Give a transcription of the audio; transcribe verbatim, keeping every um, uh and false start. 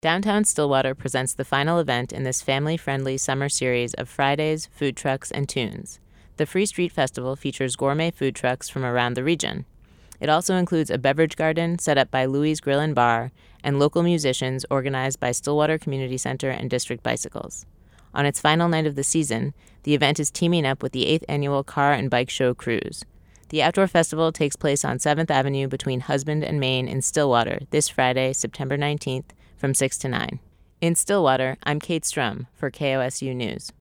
Downtown Stillwater presents the final event in this family-friendly summer series of Fridays, food trucks, and tunes. The Free Street Festival features gourmet food trucks from around the region. It also includes a beverage garden set up by Louie's Grill and Bar and local musicians organized by Stillwater Community Center and District Bicycles. On its final night of the season, the event is teaming up with the eighth Annual Car and Bike Show Cruise. The outdoor festival takes place on seventh Avenue between Husband and Main in Stillwater this Friday, September nineteenth, from six to nine. In Stillwater, I'm Kate Strum for K O S U News.